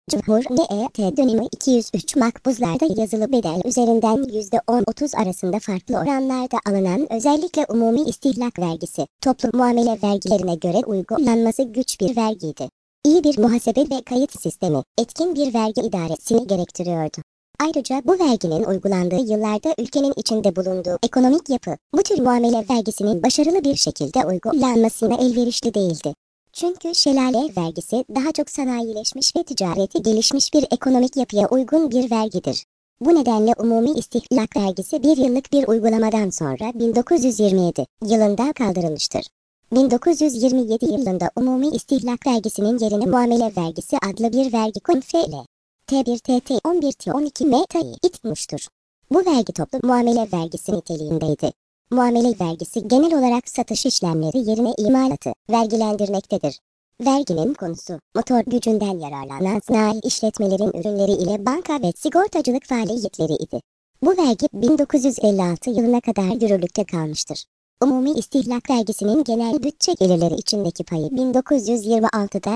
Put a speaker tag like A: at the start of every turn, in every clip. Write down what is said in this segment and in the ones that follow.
A: Cumhuriyet dönemi 203 makbuzlarda yazılı bedel üzerinden %10-30 arasında farklı oranlarda alınan özellikle umumi istihlak vergisi, toplu muamele vergilerine göre uygulanması güç bir vergiydi. İyi bir muhasebe ve kayıt sistemi, etkin bir vergi idaresini gerektiriyordu. Ayrıca bu verginin uygulandığı yıllarda ülkenin içinde bulunduğu ekonomik yapı, bu tür muamele vergisinin başarılı bir şekilde uygulanmasına elverişli değildi. Çünkü şelale vergisi daha çok sanayileşmiş ve ticareti gelişmiş bir ekonomik yapıya uygun bir vergidir. Bu nedenle umumi istihlak vergisi bir yıllık bir uygulamadan sonra 1927 yılında kaldırılmıştır. 1927 yılında umumi istihlak vergisinin yerine muamele vergisi adlı bir vergi konfeyle T1TT 11T12 META'yı itmiştir. Bu vergi toplu muamele vergisi niteliğindeydi. Muamele vergisi genel olarak satış işlemleri yerine imalatı vergilendirmektedir. Verginin konusu, motor gücünden yararlanan sanayi işletmelerin ürünleri ile banka ve sigortacılık faaliyetleri idi. Bu vergi 1956 yılına kadar yürürlükte kalmıştır. Umumi istihlak vergisinin genel bütçe gelirleri içindeki payı 1926'da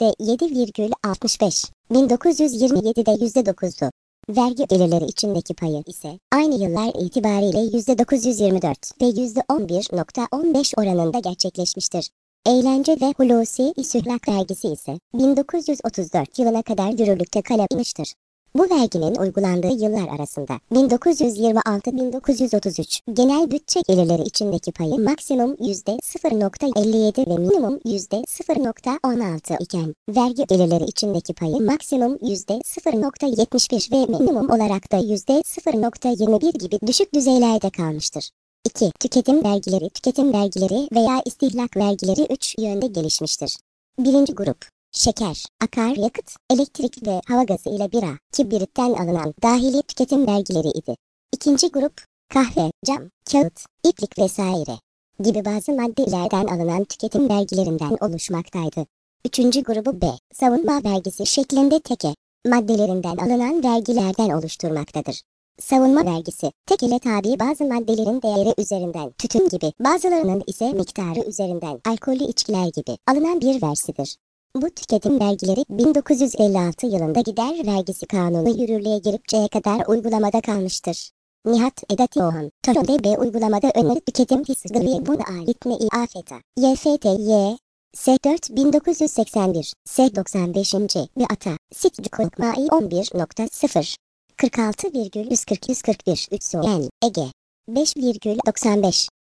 A: %7,65, 1927'de %9'du. Vergi gelirleri içindeki payı ise aynı yıllar itibariyle %924 ve %11,15 oranında gerçekleşmiştir. Eğlence ve hulusi istihlak vergisi ise 1934 yılına kadar yürürlükte kalmıştır. Bu verginin uygulandığı yıllar arasında 1926-1933 genel bütçe gelirleri içindeki payı maksimum %0,57 ve minimum %0,16 iken, vergi gelirleri içindeki payı maksimum %0,71 ve minimum olarak da %0,21 gibi düşük düzeylerde kalmıştır. 2. Tüketim vergileri veya istihlak vergileri 3 yönde gelişmiştir. Birinci grup. Şeker, akaryakıt, elektrik ve hava gazı ile bira, kibritten alınan dahili tüketim vergileri idi. İkinci grup, kahve, cam, kağıt, iplik vesaire gibi bazı maddelerden alınan tüketim vergilerinden oluşmaktaydı. Üçüncü grubu B, savunma vergisi şeklinde teke maddelerinden alınan vergilerden oluşturmaktadır. Savunma vergisi, tekele tabi bazı maddelerin değeri üzerinden, tütün gibi, bazılarının ise miktarı üzerinden, alkollü içkiler gibi alınan bir vergisidir. Bu tüketim vergileri 1956 yılında gider vergisi kanunu yürürlüğe giripçeye kadar uygulamada kalmıştır. Nihat Edatoğan, Toronto B uygulamada öneri tüketim hisleri buna ait NİAFETA, YFTY, S4 1981, S95. ve ATA, SİTCİKOKMAİ 11.0, 46,141 3 Ege, 5,95.